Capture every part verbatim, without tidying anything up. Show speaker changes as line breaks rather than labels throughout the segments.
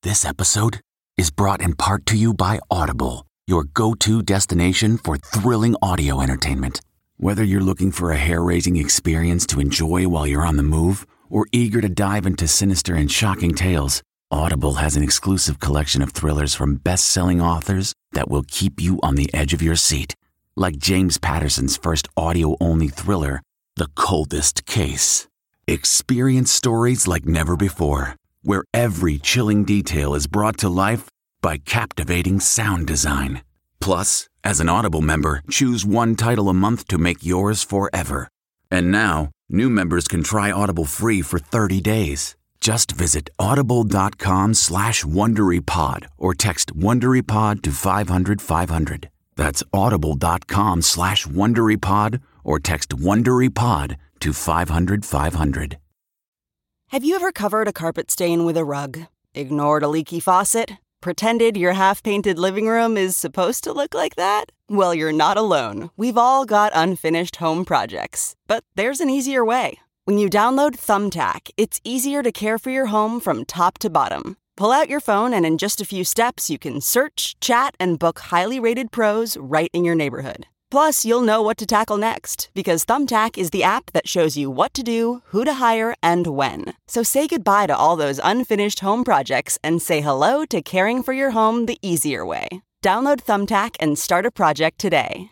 This episode is brought in part to you by Audible, your go-to destination for thrilling audio entertainment. Whether you're looking for a hair-raising experience to enjoy while you're on the move or eager to dive into sinister and shocking tales, Audible has an exclusive collection of thrillers from best-selling authors that will keep you on the edge of your seat. Like James Patterson's first audio-only thriller, The Coldest Case. Experience stories like never before, where every chilling detail is brought to life by captivating sound design. Plus, as an Audible member, choose one title a month to make yours forever. And now, new members can try Audible free for thirty days. Just visit audible.com slash WonderyPod or text WonderyPod to five hundred five hundred. That's audible.com slash WonderyPod or text WonderyPod to five hundred five hundred.
Have you ever covered a carpet stain with a rug? Ignored a leaky faucet? Pretended your half-painted living room is supposed to look like that? Well, you're not alone. We've all got unfinished home projects. But there's an easier way. When you download Thumbtack, it's easier to care for your home from top to bottom. Pull out your phone and in just a few steps, you can search, chat, and book highly rated pros right in your neighborhood. Plus, you'll know what to tackle next, because Thumbtack is the app that shows you what to do, who to hire, and when. So say goodbye to all those unfinished home projects and say hello to caring for your home the easier way. Download Thumbtack and start a project today.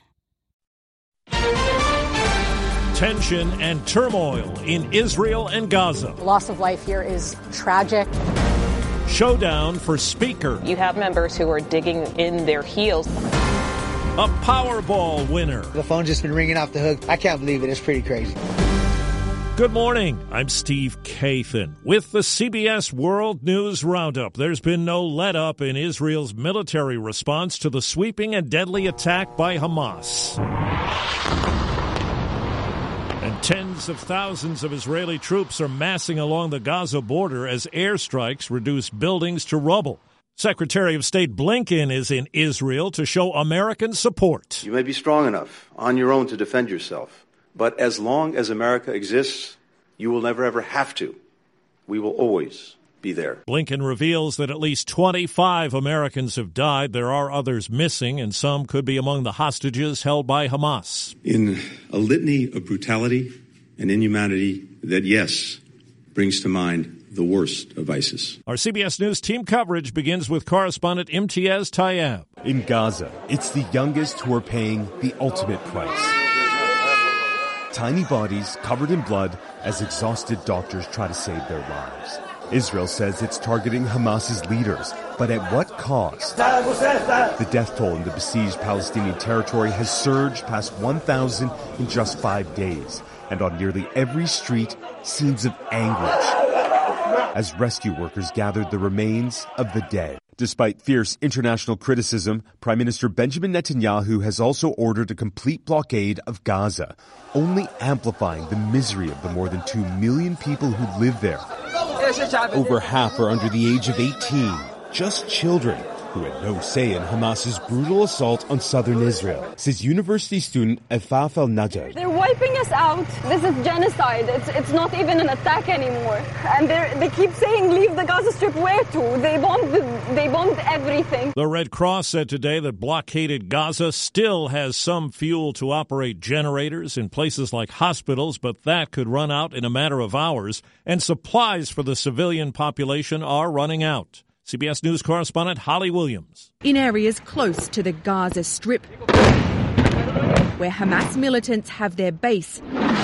Tension and turmoil in Israel and Gaza.
The loss of life here is tragic.
Showdown for Speaker.
You have members who are digging in their heels.
A Powerball winner.
The phone's just been ringing off the hook. I can't believe it. It's pretty crazy.
Good morning. I'm Steve Kathan with the C B S World News Roundup. There's been no let-up in Israel's military response to the sweeping and deadly attack by Hamas. And tens of thousands of Israeli troops are massing along the Gaza border as airstrikes reduce buildings to rubble. Secretary of State Blinken is in Israel to show American support.
You may be strong enough on your own to defend yourself, but as long as America exists, you will never ever have to. We will always be there.
Blinken reveals that at least twenty-five Americans have died. There are others missing, and some could be among the hostages held by Hamas.
In a litany of brutality and inhumanity that, yes, brings to mind the worst of ISIS.
Our C B S News team coverage begins with correspondent Imtiaz Tayyab.
In Gaza, it's the youngest who are paying the ultimate price. Tiny bodies covered in blood as exhausted doctors try to save their lives. Israel says it's targeting Hamas's leaders, but at what cost? The death toll in the besieged Palestinian territory has surged past one thousand in just five days, and on nearly every street, scenes of anguish as rescue workers gathered the remains of the dead. Despite fierce international criticism, Prime Minister Benjamin Netanyahu has also ordered a complete blockade of Gaza, only amplifying the misery of the more than two million people who live there. Over half are under the age of eighteen, just children who had no say in Hamas's brutal assault on southern Israel, says university student Afaf al-Najjar.
They're wiping us out. This is genocide. It's it's not even an attack anymore. And they they keep saying, leave the Gaza Strip. Where to? They bombed, the, they bombed everything.
The Red Cross said today that blockaded Gaza still has some fuel to operate generators in places like hospitals, but that could run out in a matter of hours, and supplies for the civilian population are running out. C B S News correspondent Holly Williams.
In areas close to the Gaza Strip, where Hamas militants have their base,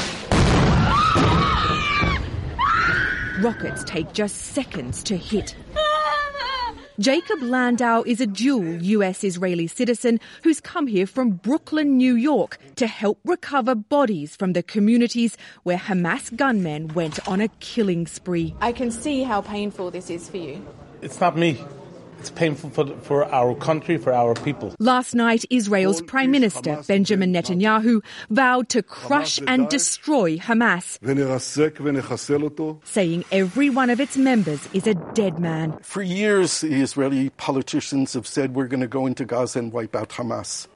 rockets take just seconds to hit. Jacob Landau is a dual U S-Israeli citizen who's come here from Brooklyn, New York, to help recover bodies from the communities where Hamas gunmen went on a killing spree.
I can see how painful this is for you.
It's not me. It's painful for, for our country, for our people.
Last night, Israel's Prime Minister, Benjamin Netanyahu, vowed to crush and destroy Hamas, saying every one of its members is a dead man.
For years, the Israeli politicians have said we're going to go into Gaza and wipe out Hamas.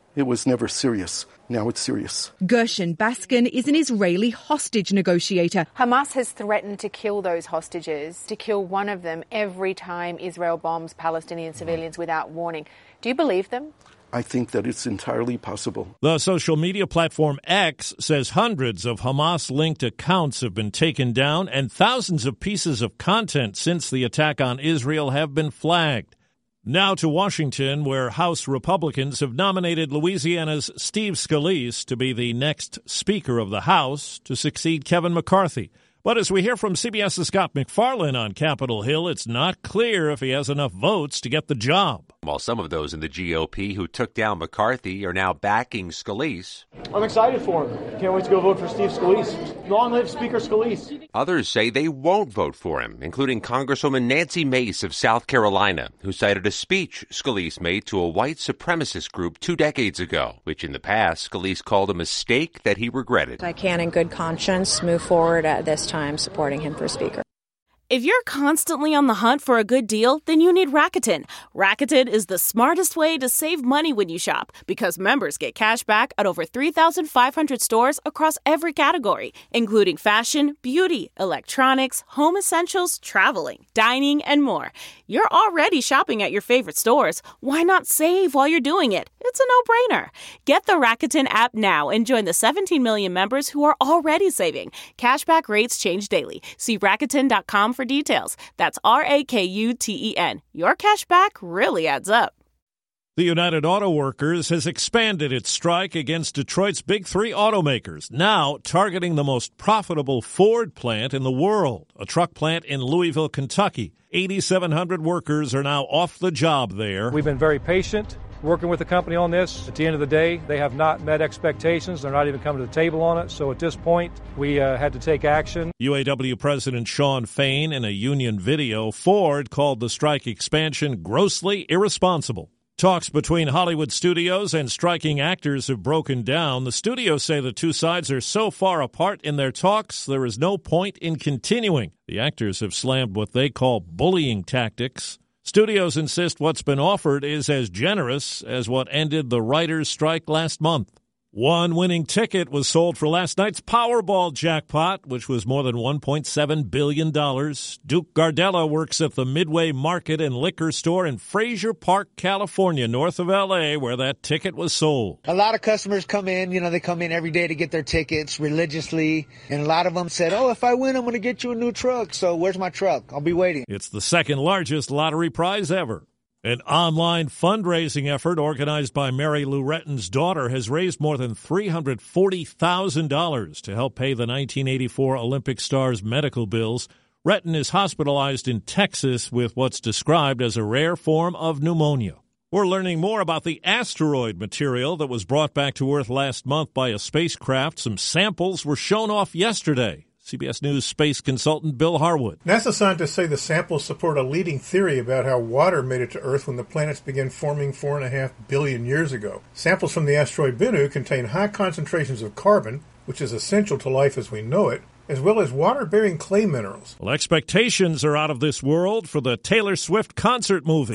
It was never serious. Now it's serious.
Gershon Baskin is an Israeli hostage negotiator.
Hamas has threatened to kill those hostages, to kill one of them every time Israel bombs Palestinian civilians without warning. Do you believe them?
I think that it's entirely possible.
The social media platform X says hundreds of Hamas-linked accounts have been taken down and thousands of pieces of content since the attack on Israel have been flagged. Now to Washington, where House Republicans have nominated Louisiana's Steve Scalise to be the next Speaker of the House to succeed Kevin McCarthy. But as we hear from CBS's Scott McFarlane on Capitol Hill, it's not clear if he has enough votes to get the job.
While some of those in the G O P who took down McCarthy are now backing Scalise.
I'm excited for him. Can't wait to go vote for Steve Scalise. Long live Speaker Scalise.
Others say they won't vote for him, including Congresswoman Nancy Mace of South Carolina, who cited a speech Scalise made to a white supremacist group two decades ago, which in the past Scalise called a mistake that he regretted.
I can, in good conscience, move forward at this time supporting him for Speaker.
If you're constantly on the hunt for a good deal, then you need Rakuten. Rakuten is the smartest way to save money when you shop because members get cash back at over three thousand five hundred stores across every category, including fashion, beauty, electronics, home essentials, traveling, dining, and more. You're already shopping at your favorite stores. Why not save while you're doing it? It's a no-brainer. Get the Rakuten app now and join the seventeen million members who are already saving. Cashback rates change daily. See Rakuten dot com for details. That's R A K U T E N. Your cash back really adds up.
The United Auto Workers has expanded its strike against Detroit's big three automakers, now targeting the most profitable Ford plant in the world, a truck plant in Louisville, Kentucky. eighty-seven hundred workers are now off the job there.
We've been very patient working with the company on this. At the end of the day, they have not met expectations. They're not even coming to the table on it. So at this point, we uh, had to take action.
U A W President Shawn Fain, in a union video, Ford called the strike expansion grossly irresponsible. Talks between Hollywood studios and striking actors have broken down. The studios say the two sides are so far apart in their talks, there is no point in continuing. The actors have slammed what they call bullying tactics. Studios insist what's been offered is as generous as what ended the writers' strike last month. One winning ticket was sold for last night's Powerball jackpot, which was more than one point seven billion dollars. Duke Gardella works at the Midway Market and Liquor Store in Frazier Park, California, north of L A, where that ticket was sold.
A lot of customers come in, you know, they come in every day to get their tickets religiously, and a lot of them said, oh, if I win, I'm going to get you a new truck, so where's my truck? I'll be waiting.
It's the second largest lottery prize ever. An online fundraising effort organized by Mary Lou Retton's daughter has raised more than three hundred forty thousand dollars to help pay the nineteen eighty-four Olympic star's medical bills. Retton is hospitalized in Texas with what's described as a rare form of pneumonia. We're learning more about the asteroid material that was brought back to Earth last month by a spacecraft. Some samples were shown off yesterday. C B S News space consultant Bill Harwood.
NASA scientists say the samples support a leading theory about how water made it to Earth when the planets began forming four and a half billion years ago. Samples from the asteroid Bennu contain high concentrations of carbon, which is essential to life as we know it, as well as water-bearing clay minerals.
Well, expectations are out of this world for the Taylor Swift concert movie.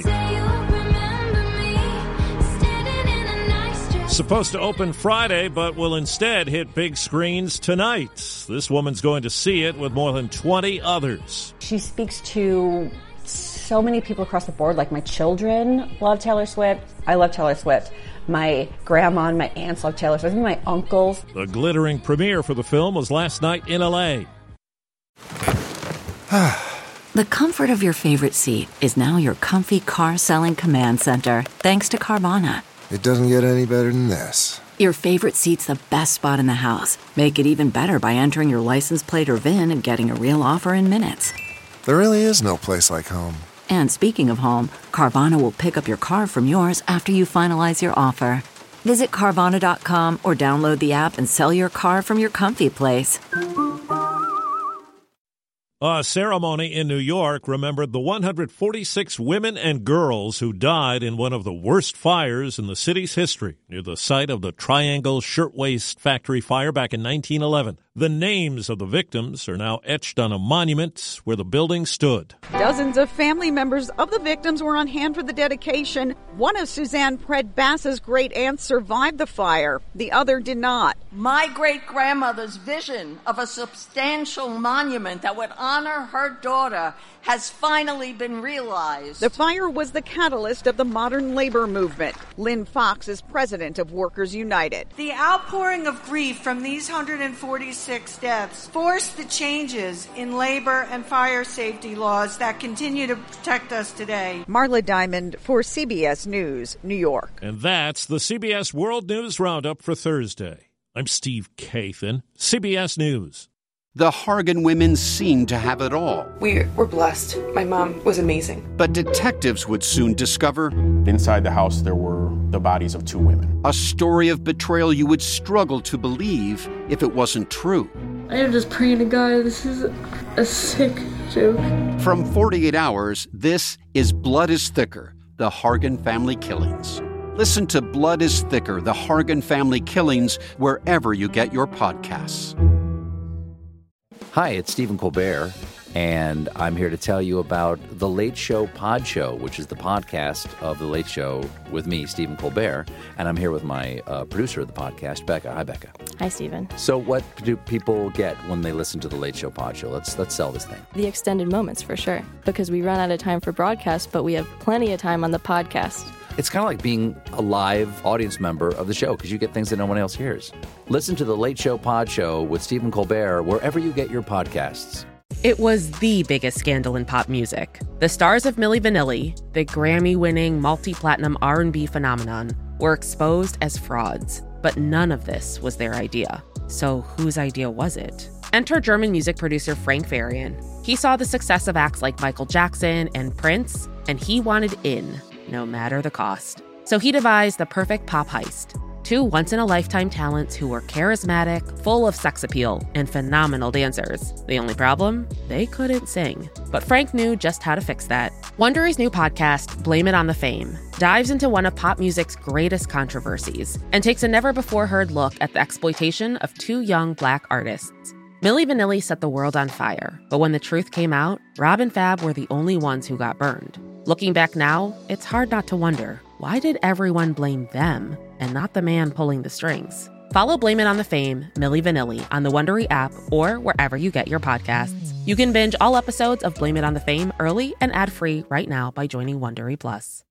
Supposed to open Friday, but will instead hit big screens tonight. This woman's going to see it with more than twenty others.
She speaks to so many people across the board, like my children love Taylor Swift. I love Taylor Swift. My grandma and my aunts love Taylor Swift, and my uncles.
The glittering premiere for the film was last night in L A.
The comfort of your favorite seat is now your comfy car selling command center, thanks to Carvana.
It doesn't get any better than this.
Your favorite seat's the best spot in the house. Make it even better by entering your license plate or V I N and getting a real offer in minutes.
There really is no place like home.
And speaking of home, Carvana will pick up your car from yours after you finalize your offer. Visit Carvana dot com or download the app and sell your car from your comfy place.
A ceremony in New York remembered the one hundred forty-six women and girls who died in one of the worst fires in the city's history, near the site of the Triangle Shirtwaist Factory fire back in nineteen eleven. The names of the victims are now etched on a monument where the building stood.
Dozens of family members of the victims were on hand for the dedication. One of Suzanne Pred Bass's great aunts survived the fire. The other did not.
My great-grandmother's vision of a substantial monument that would honor her daughter has finally been realized.
The fire was the catalyst of the modern labor movement. Lynn Fox is president of Workers United.
The outpouring of grief from these one hundred forty-six deaths forced the changes in labor and fire safety laws that continue to protect us today.
Marla Diamond for C B S News, New York.
And that's the C B S World News Roundup for Thursday. I'm Steve Kathan, C B S News.
The Hargan women seemed to have it all.
We were blessed. My mom was amazing.
But detectives would soon discover...
Inside the house, there were the bodies of two women.
A story of betrayal you would struggle to believe if it wasn't true.
I am just praying to God, this is a sick joke.
From forty-eight hours, this is Blood is Thicker, the Hargan family killings. Listen to Blood is Thicker, the Hargan family killings, wherever you get your podcasts.
Hi, it's Stephen Colbert, and I'm here to tell you about The Late Show Pod Show, which is the podcast of The Late Show with me, Stephen Colbert, and I'm here with my uh, producer of the podcast, Becca. Hi, Becca.
Hi, Stephen.
So what do people get when they listen to The Late Show Pod Show? Let's let's sell this thing.
The extended moments, for sure, because we run out of time for broadcast, but we have plenty of time on the podcast.
It's kind of like being a live audience member of the show because you get things that no one else hears. Listen to The Late Show Pod Show with Stephen Colbert wherever you get your podcasts.
It was the biggest scandal in pop music. The stars of Milli Vanilli, the Grammy-winning multi-platinum R and B phenomenon, were exposed as frauds. But none of this was their idea. So whose idea was it? Enter German music producer Frank Farian. He saw the success of acts like Michael Jackson and Prince, and he wanted in, no matter the cost. So he devised the perfect pop heist. Two once-in-a-lifetime talents who were charismatic, full of sex appeal, and phenomenal dancers. The only problem? They couldn't sing. But Frank knew just how to fix that. Wondery's new podcast, Blame It on the Fame, dives into one of pop music's greatest controversies and takes a never-before-heard look at the exploitation of two young Black artists. Milli Vanilli set the world on fire, but when the truth came out, Rob and Fab were the only ones who got burned. Looking back now, it's hard not to wonder, why did everyone blame them and not the man pulling the strings? Follow Blame It on the Fame, Milli Vanilli, on the Wondery app or wherever you get your podcasts. You can binge all episodes of Blame It on the Fame early and ad-free right now by joining Wondery Plus.